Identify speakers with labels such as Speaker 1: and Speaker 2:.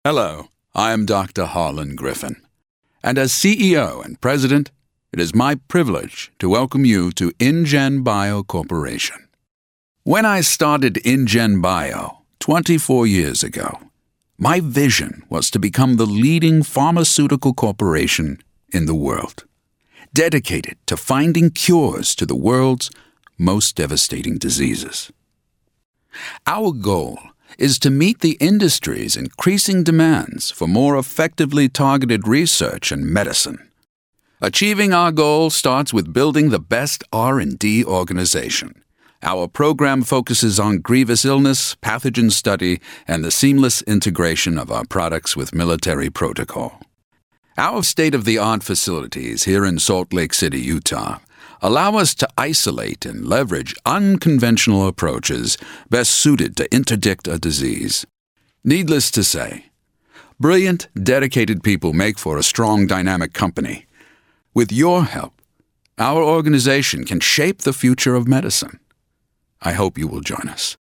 Speaker 1: Hello, I am Dr. Harlan Griffin, and as CEO and President, it is my privilege to welcome you to InGen Bio Corporation. When I started InGen Bio 24 years ago, my vision was to become the leading pharmaceutical corporation in the world, dedicated to finding cures to the world's most devastating diseases. Our goal is to meet the industry's increasing demands for more effectively targeted research and medicine. Achieving our goal starts with building the best R&D organization. Our program focuses on grievous illness, pathogen study, and the seamless integration of our products with military protocol. Our state-of-the-art facilities here in Salt Lake City, Utah, allow us to isolate and leverage unconventional approaches best suited to interdict a disease. Needless to say, brilliant, dedicated people make for a strong, dynamic company. With your help, our organization can shape the future of medicine. I hope you will join us.